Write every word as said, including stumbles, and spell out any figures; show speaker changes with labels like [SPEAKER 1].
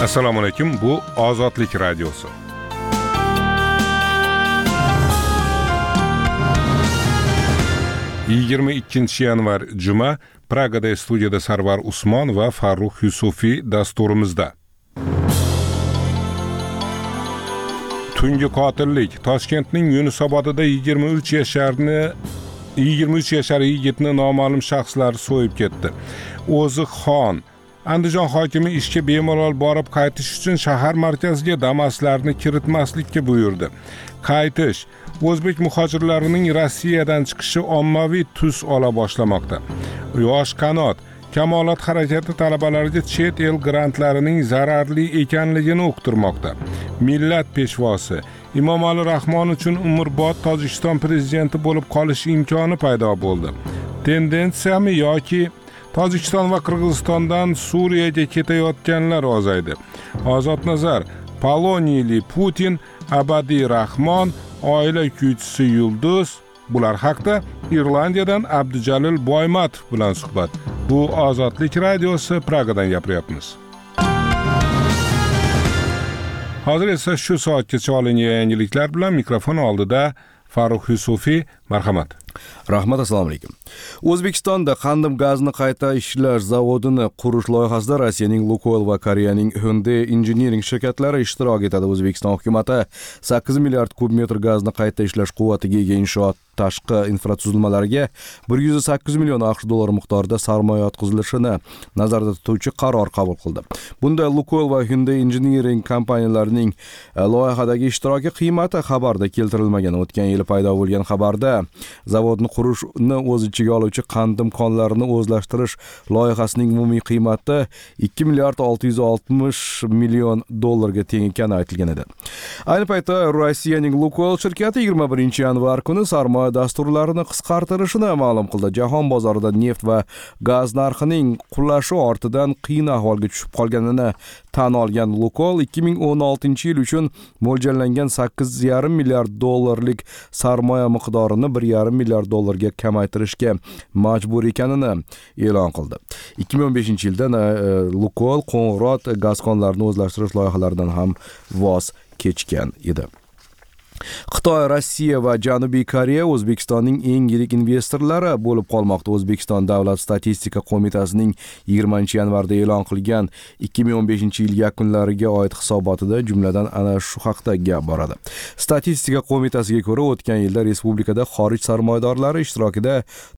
[SPEAKER 1] Assalomu alaykum, bu Ozodlik radiosi. yigirma ikkinchi yanvar juma, Pragada studiyada Sarvar Usmon va Farruh Yusufiy dasturimizda. Tungi qotillik. Toshkentning Yunusobodida yigirma uch yasharni yigirma uch yashar yigitni noma'lum shaxslar so'yib ketdi. O'zi Xon Andijon hokimi ishga bemalol borib qaytish uchun shahar markaziga Damas'larni kiritmaslikka buyurdi. Qaytish o'zbek muhojirlarining Rossiyadan chiqishi ommaviy tus ola boshlamoqda. Yosh qanot Kamolat harakati talabalariga chet el grantlarining zararli ekanligini uqtirmoqda. Millat peshvosi Emomali Rahmon uchun umrbod Tojikiston prezidenti bo'lib qolish imkoni paydo bo'ldi. Tendensiyami yoki Tojikiston va Qirg'izistondan Suriyaga ketayotganlar ozaydi. Ozod nazar, Poloniyli Putin, Abadiy Rahmon, oila kuychisi Yulduz, bular haqida Irlandiyadan Abdujalil Boymatov bilan suhbat. Bu Ozodlik radiosi, Pragadan gapiryapmiz. Hozir esa shu soatgacha olingan yangiliklar bilan mikrofon oldida Farruh Yusufiy, marhamat.
[SPEAKER 2] Rahmat, assalomu alaykum. O'zbekistonda qandim gazni qayta ishlash zavodini qurish loyihasida Rossiyaning Lukoil va Koreyaning Hyundai Engineering shirkatlari ishtirok etadi. O'zbekiston hukumatı sakkiz milliard kub metr gazni qayta ishlash quvvatiga ega inshoot tashqi infratuzilmalariga bir yuz sakkiz million aqsh dollari miqdorida sarmoya yotqizilishini nazarda tutuvchi qaror qabul qildi. Bunda Lukoil va Hyundai Engineering kompaniyalarining loyihadagi ishtiroki qiymati xabarda keltirilmagan. O'tgan yil paydo bo'lgan xabarda zavodni qurishni o'z ichiga oluvchi qandim konlarini o'zlashtirish loyihasining umumiy qiymati ikki milliard olti yuz oltmish million dollarga teng ekani aytilgan edi. Ayni paytda Rossiyaning Lukoil shirkati yigirma birinchi yanvar kuni sarmoya dasturlarini qisqartirishini ma'lum qildi. Jahon bozorida neft va gaz narxining qulashi ortidan qiyin ahvolga tushib qolganini tan olgan Lukoil ikki ming o'n oltinchi yil uchun mo'ljallangan sakkiz yarim milliard dollarlik sarmoya miqdorini bir yarim milliard dollarga kamaytirishga majbur ekanini e'lon qildi. ikki ming o'n beshinchi yilda Lukoil qo'ng'irot gaz konlarini o'zlashtirish loyihalaridan ham voz kechgan edi. Xitoy, Rossiya va Janubiy Koreya O'zbekistonning eng yirik investorlari bo'lib qolmoqda. O'zbekiston Davlat statistika qo'mitasining yigirmanchi yanvarda e'lon qilgan ikki ming o'n beshinchi yil yakunlariga oid hisobotida jumladan ana shu haqda gap boradi. Statistika qo'mitasiga ko'ra, o'tgan yilda respublikada xorij sarmoyadorlari ishtirokida